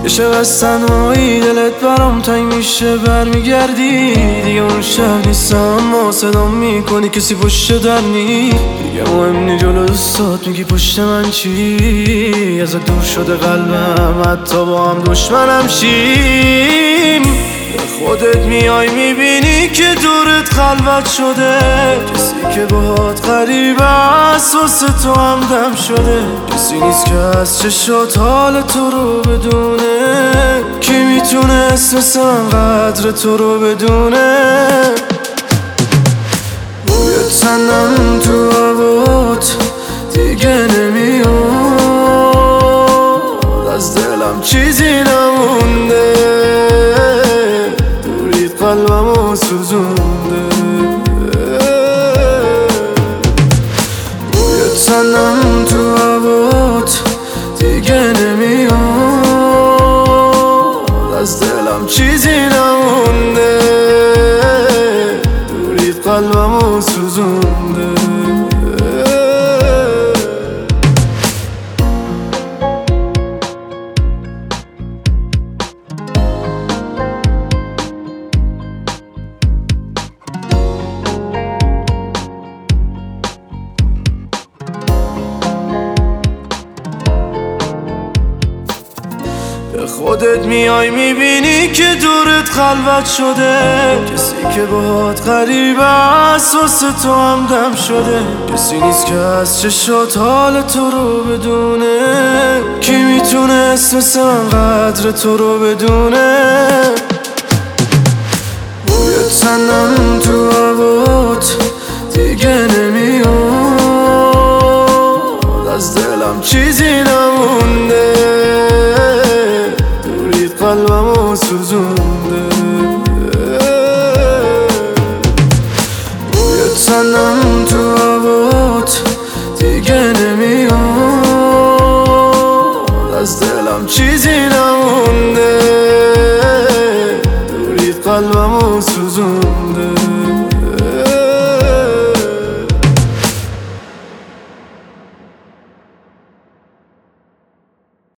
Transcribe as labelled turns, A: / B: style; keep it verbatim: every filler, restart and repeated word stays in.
A: یه شب از تنهایی دلت برام تنگ میشه برمیگردی. دیگه اون شب نیستم اما صدام میکنی کسی پشت در نی. دیگه مهم نی جلو دوستات میگی پشت من چی. ازت دور شده قلبم حتی با هم دشمنم شیم. خودت میای میبینی که دورت خلوت شده. کسی که باهات غریبه است واسه تو همدم شده. کسی نیست که از چشات حال تو رو بدونه. کی میتونه اسم من قدر تو رو بدونه. بوی تنم تو هوات دیگه نمیاد. از دلم چیزی نمونده. قلبمو سوزونده. بوی تنم تو هوات دیگه نمیاد. از دلم چیزی نمونده. دورید قلبمو سوزونده. خودت میای میبینی که دورت خلوت شده. کسی که باهات غریبه است واسه تو همدم شده. کسی نیست که از چشات حال تو رو بدونه. کی میتونه اسم من قدر تو رو بدونه. بوی تنم تو هوات دیگه نمیاد. از دلم چیزی نمونده. قلبمو سوزونده. بوی تنم تو هوات دیگه نمیاد. از دلم چیزی نمونده. دورید قلبمو سوزونده.